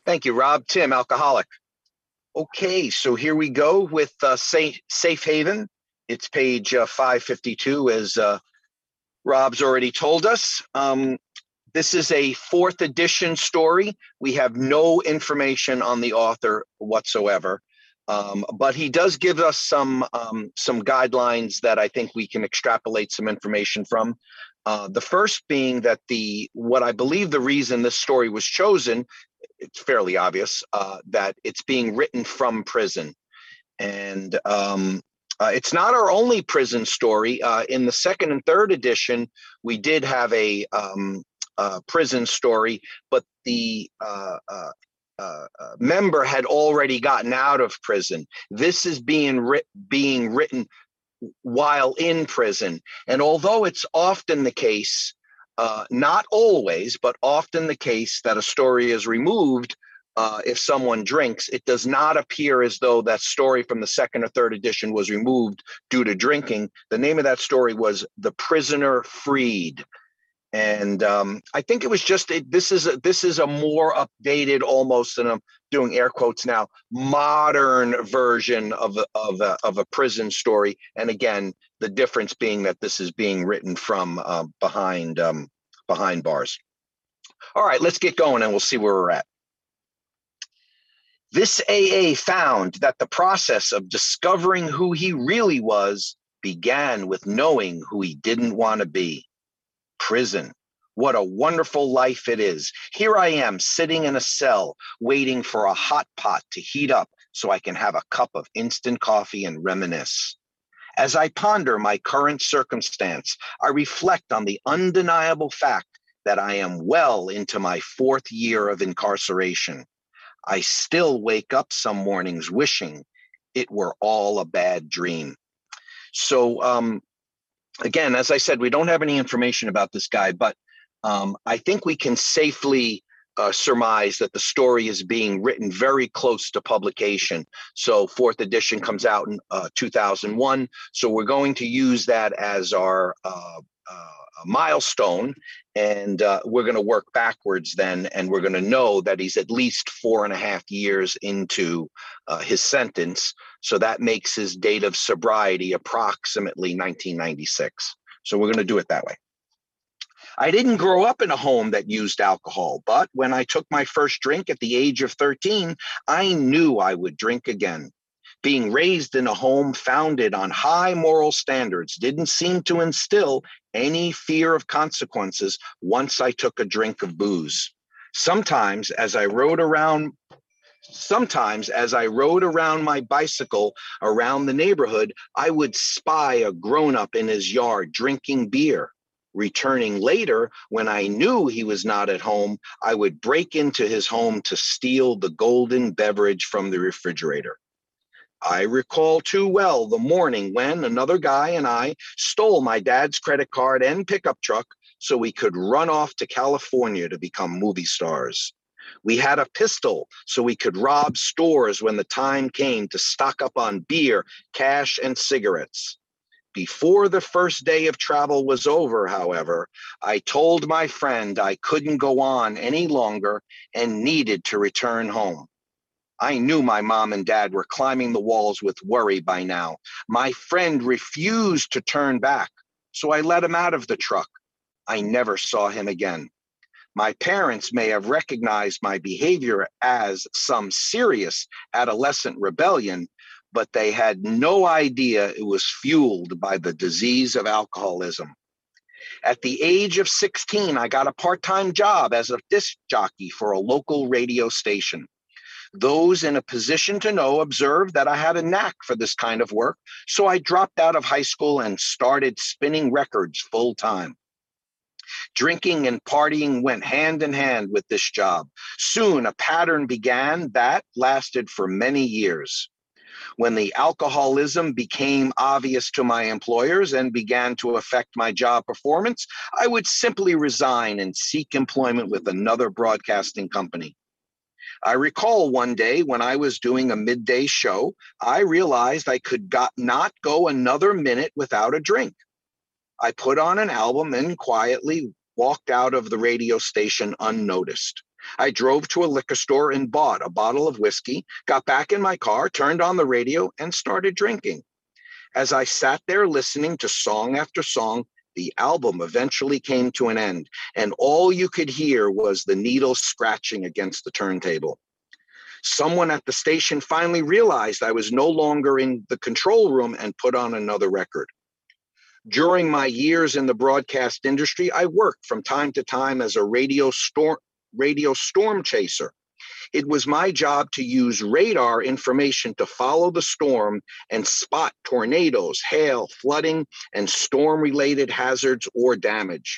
Thank you, Rob. Tim, alcoholic. Okay, so here we go with Safe Haven. It's page 552, as Rob's already told us. This is a fourth edition story. We have no information on the author whatsoever, but he does give us some guidelines that I think we can extrapolate some information from. The first being that what I believe the reason this story was chosen, it's fairly obvious, that it's being written from prison. And it's not our only prison story. In the second and third edition, we did have a prison story, but the member had already gotten out of prison. This is being written while in prison. And although it's often the case, not always, but often the case that a story is removed if someone drinks, it does not appear as though that story from the second or third edition was removed due to drinking. The name of that story was The Prisoner Freed. And I think it was just this is a more updated, almost, and I'm doing air quotes now, modern version of a prison story. And again, the difference being that this is being written from behind bars. All right, let's get going, and we'll see where we're at. This AA found that the process of discovering who he really was began with knowing who he didn't want to be. Prison. What a wonderful life it is. Here I am sitting in a cell waiting for a hot pot to heat up so I can have a cup of instant coffee and reminisce. As I ponder my current circumstance, I reflect on the undeniable fact that I am well into my fourth year of incarceration. I still wake up some mornings wishing it were all a bad dream. So, again, as I said, we don't have any information about this guy, but I think we can safely surmise that the story is being written very close to publication. So fourth edition comes out in 2001. So we're going to use that as our milestone, and we're going to work backwards then, and we're going to know that he's at least 4.5 years into his sentence. So that makes his date of sobriety approximately 1996. So we're going to do it that way. I didn't grow up in a home that used alcohol, but when I took my first drink at the age of 13, I knew I would drink again. Being raised in a home founded on high moral standards didn't seem to instill any fear of consequences once I took a drink of booze. Sometimes as I rode around my bicycle around the neighborhood, I would spy a grown-up in his yard drinking beer. Returning later, when I knew he was not at home, I would break into his home to steal the golden beverage from the refrigerator. I recall too well the morning when another guy and I stole my dad's credit card and pickup truck so we could run off to California to become movie stars. We had a pistol so we could rob stores when the time came to stock up on beer, cash, and cigarettes. Before the first day of travel was over, however, I told my friend I couldn't go on any longer and needed to return home. I knew my mom and dad were climbing the walls with worry by now. My friend refused to turn back, so I let him out of the truck. I never saw him again. My parents may have recognized my behavior as some serious adolescent rebellion, but they had no idea it was fueled by the disease of alcoholism. At the age of 16, I got a part-time job as a disc jockey for a local radio station. Those in a position to know observed that I had a knack for this kind of work, so I dropped out of high school and started spinning records full-time. Drinking and partying went hand in hand with this job. Soon a pattern began that lasted for many years. When the alcoholism became obvious to my employers and began to affect my job performance, I would simply resign and seek employment with another broadcasting company. I recall one day when I was doing a midday show, I realized I could not go another minute without a drink. I put on an album and quietly walked out of the radio station unnoticed. I drove to a liquor store and bought a bottle of whiskey, got back in my car, turned on the radio, and started drinking. As I sat there listening to song after song, the album eventually came to an end, and all you could hear was the needle scratching against the turntable. Someone at the station finally realized I was no longer in the control room and put on another record. During my years in the broadcast industry, I worked from time to time as a radio storm chaser. It was my job to use radar information to follow the storm and spot tornadoes, hail, flooding, and storm-related hazards or damage.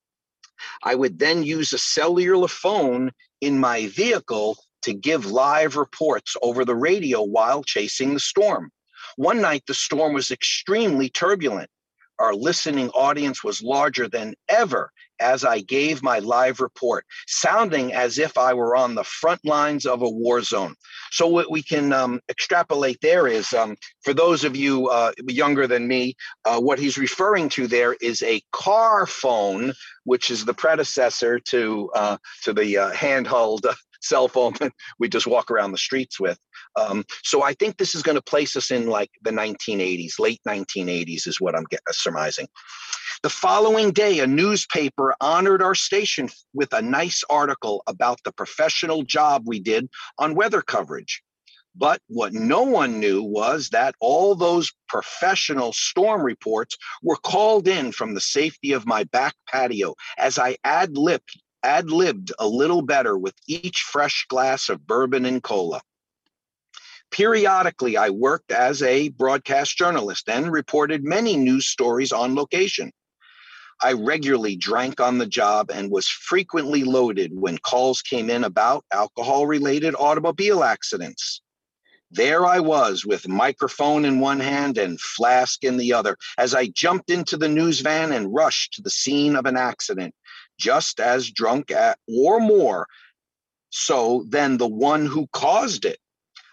I would then use a cellular phone in my vehicle to give live reports over the radio while chasing the storm. One night, the storm was extremely turbulent. Our listening audience was larger than ever as I gave my live report, sounding as if I were on the front lines of a war zone. So what we can extrapolate there is, for those of you younger than me, what he's referring to there is a car phone, which is the predecessor to the handheld cell phone we just walk around the streets with. So I think this is going to place us in like the 1980s, late 1980s is what I'm surmising. The following day, a newspaper honored our station with a nice article about the professional job we did on weather coverage. But what no one knew was that all those professional storm reports were called in from the safety of my back patio as I ad-libbed a little better with each fresh glass of bourbon and cola. Periodically, I worked as a broadcast journalist and reported many news stories on location. I regularly drank on the job and was frequently loaded when calls came in about alcohol-related automobile accidents. There I was with microphone in one hand and flask in the other as I jumped into the news van and rushed to the scene of an accident, just as drunk or more so than the one who caused it.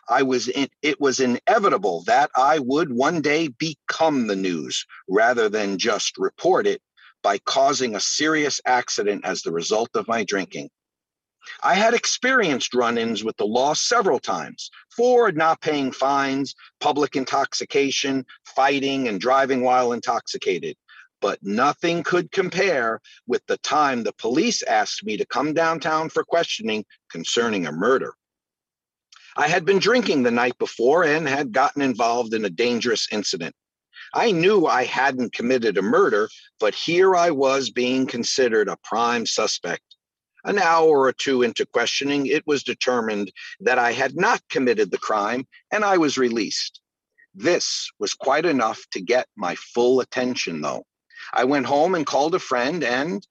It was inevitable that I would one day become the news rather than just report it by causing a serious accident as the result of my drinking. I had experienced run-ins with the law several times for not paying fines, public intoxication, fighting, and driving while intoxicated. But nothing could compare with the time the police asked me to come downtown for questioning concerning a murder. I had been drinking the night before and had gotten involved in a dangerous incident. I knew I hadn't committed a murder, but here I was being considered a prime suspect. An hour or two into questioning, it was determined that I had not committed the crime, and I was released. This was quite enough to get my full attention, though. I went home and called a friend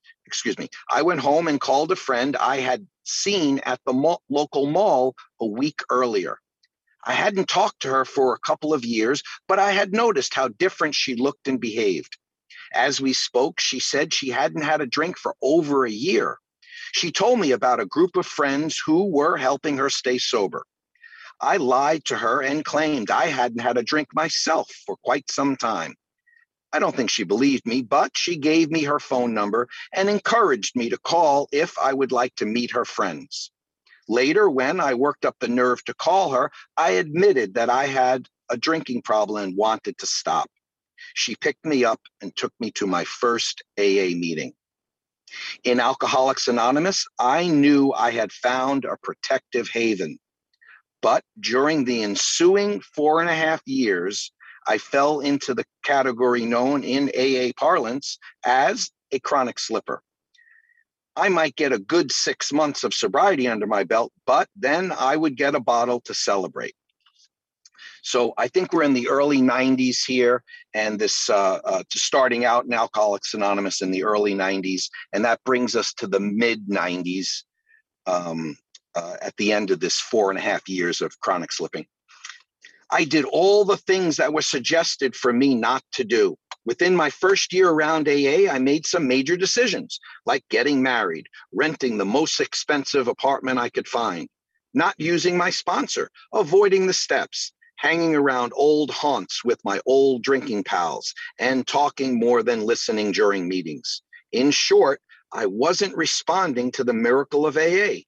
I had seen at the local mall a week earlier. I hadn't talked to her for a couple of years, but I had noticed how different she looked and behaved. As we spoke, she said she hadn't had a drink for over a year. She told me about a group of friends who were helping her stay sober. I lied to her and claimed I hadn't had a drink myself for quite some time. I don't think she believed me, but she gave me her phone number and encouraged me to call if I would like to meet her friends. Later, when I worked up the nerve to call her, I admitted that I had a drinking problem and wanted to stop. She picked me up and took me to my first AA meeting. In Alcoholics Anonymous, I knew I had found a protective haven. But during the ensuing 4.5 years, I fell into the category known in AA parlance as a chronic slipper. I might get a good 6 months of sobriety under my belt, but then I would get a bottle to celebrate. So I think we're in the early 90s here, and this starting out in Alcoholics Anonymous in the early 90s, and that brings us to the mid 90s at the end of this 4.5 years of chronic slipping. I did all the things that were suggested for me not to do. Within my first year around AA, I made some major decisions, like getting married, renting the most expensive apartment I could find, not using my sponsor, avoiding the steps, hanging around old haunts with my old drinking pals, and talking more than listening during meetings. In short, I wasn't responding to the miracle of AA.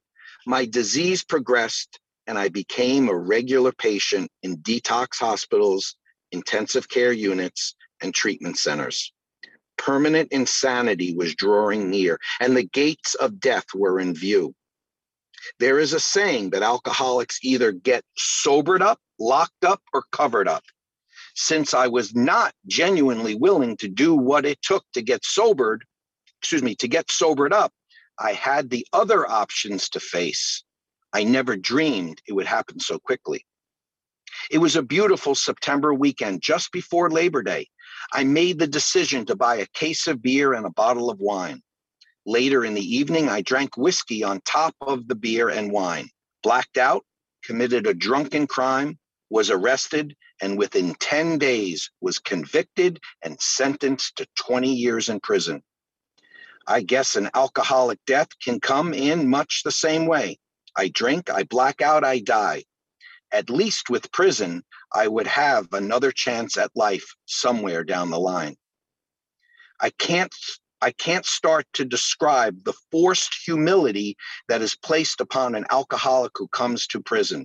My disease progressed and I became a regular patient in detox hospitals, intensive care units, and treatment centers. Permanent insanity was drawing near, and the gates of death were in view. There is a saying that alcoholics either get sobered up, locked up, or covered up. Since I was not genuinely willing to do what it took to get sobered up, I had the other options to face. I never dreamed it would happen so quickly. It was a beautiful September weekend just before Labor Day. I made the decision to buy a case of beer and a bottle of wine. Later in the evening, I drank whiskey on top of the beer and wine, blacked out, committed a drunken crime, was arrested, and within 10 days was convicted and sentenced to 20 years in prison. I guess an alcoholic death can come in much the same way. I drink, I black out, I die. At least with prison, I would have another chance at life somewhere down the line. I can't start to describe the forced humility that is placed upon an alcoholic who comes to prison.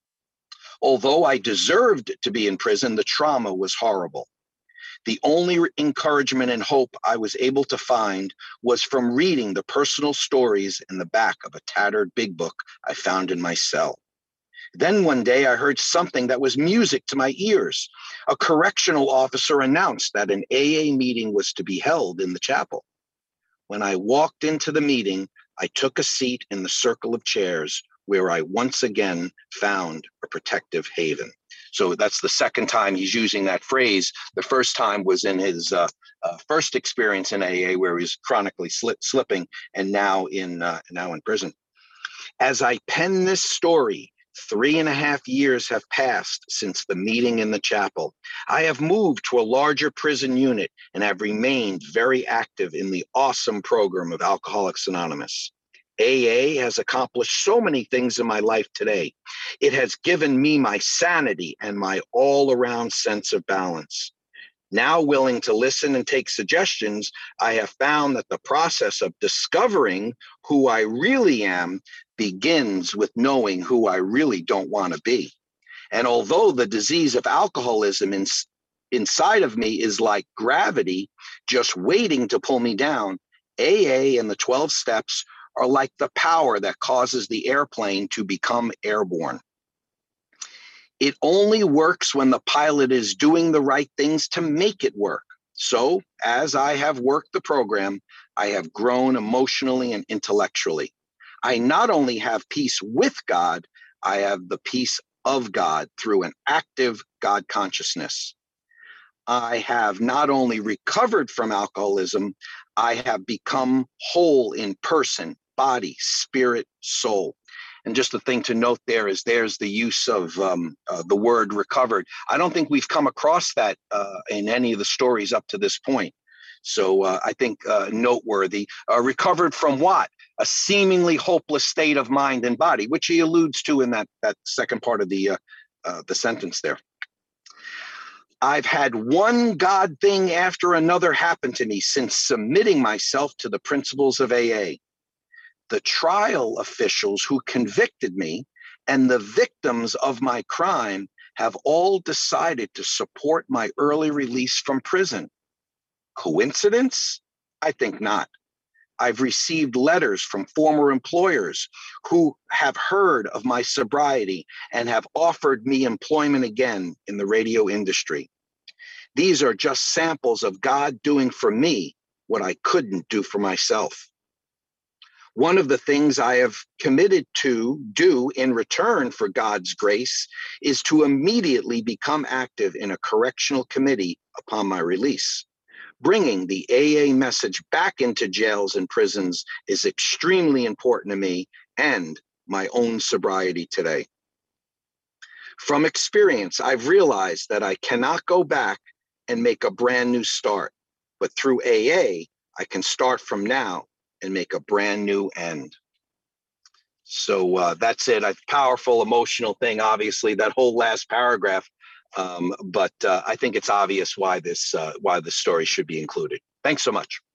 Although I deserved to be in prison, the trauma was horrible. The only encouragement and hope I was able to find was from reading the personal stories in the back of a tattered big book I found in my cell. Then one day I heard something that was music to my ears. A correctional officer announced that an AA meeting was to be held in the chapel. When I walked into the meeting, I took a seat in the circle of chairs where I once again found a protective haven. So that's the second time he's using that phrase. The first time was in his first experience in AA, where he was chronically slipping, and now in prison. As I pen this story, 3.5 years have passed since the meeting in the chapel. I have moved to a larger prison unit and have remained very active in the awesome program of Alcoholics Anonymous. AA has accomplished so many things in my life today. It has given me my sanity and my all-around sense of balance. Now willing to listen and take suggestions, I have found that the process of discovering who I really am begins with knowing who I really don't want to be. And although the disease of alcoholism inside of me is like gravity, just waiting to pull me down, AA and the 12 steps are like the power that causes the airplane to become airborne. It only works when the pilot is doing the right things to make it work. So, as I have worked the program, I have grown emotionally and intellectually. I not only have peace with God, I have the peace of God through an active God consciousness. I have not only recovered from alcoholism, I have become whole in person, body, spirit, soul. And just the thing to note there is there's the use of the word recovered. I don't think we've come across that in any of the stories up to this point. So I think noteworthy. Recovered from what? A seemingly hopeless state of mind and body, which he alludes to in that second part of the sentence there. I've had one God thing after another happen to me since submitting myself to the principles of AA. The trial officials who convicted me and the victims of my crime have all decided to support my early release from prison. Coincidence? I think not. I've received letters from former employers who have heard of my sobriety and have offered me employment again in the radio industry. These are just samples of God doing for me what I couldn't do for myself. One of the things I have committed to do in return for God's grace is to immediately become active in a correctional committee upon my release. Bringing the AA message back into jails and prisons is extremely important to me and my own sobriety today. From experience, I've realized that I cannot go back and make a brand new start, but through AA, I can start from now and make a brand new end. So that's it. A powerful, emotional thing, obviously, that whole last paragraph. But I think it's obvious why this story should be included. Thanks so much.